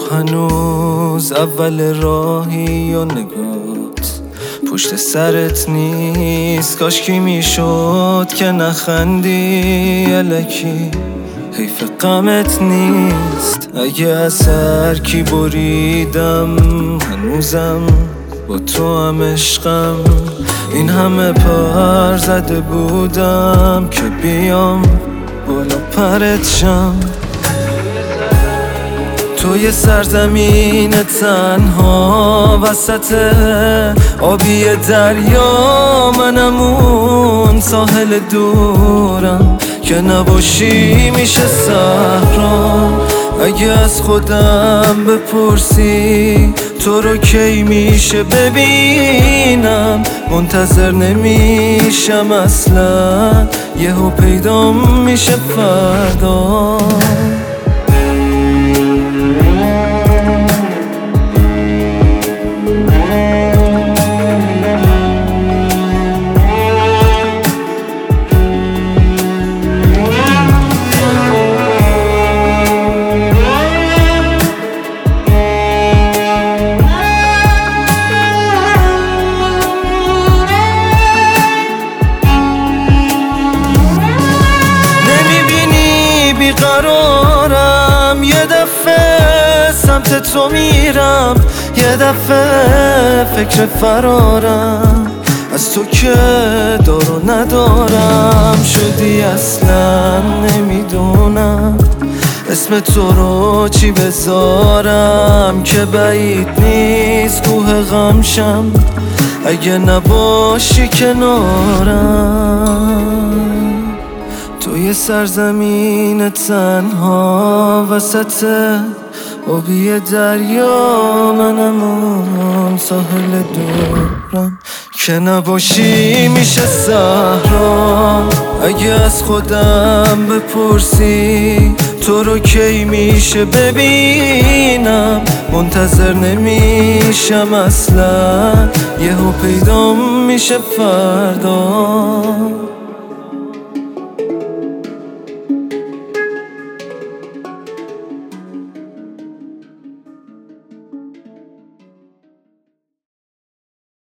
هنوز اول راهی و نگات پشت سرت نیست. کاشکی میشد که نخندی الکی، حیف غمت نیست. اگه از هر کی بریدم هنوزم با تو هم عشقم. این همه پر زده بودم که بیام بالا پرت شم. توی سرزمین تنها وسط آبی دریا، منم اون ساحل دورم که نباشی میشه صحرا. اگه از خودم بپرسی تو رو کی میشه ببینم، منتظر نمیشم اصلا، یهو پیدا میشه فردا. قرارم یه دفعه سمت تو میرم، یه دفعه فکر فرارم از تو که دارو ندارم. شدی اصلا نمیدونم اسم تو رو چی بذارم، که بعید نیست کوه غمشم اگه نباشی کنارم. توی سرزمین تنها وسط آبی دریا، منم اون ساحل دورم که نباشی میشه صحرا. اگه از خودم بپرسی تو رو کی میشه ببینم، منتظر نمیشم اصلا، یهو پیدا میشه فردا.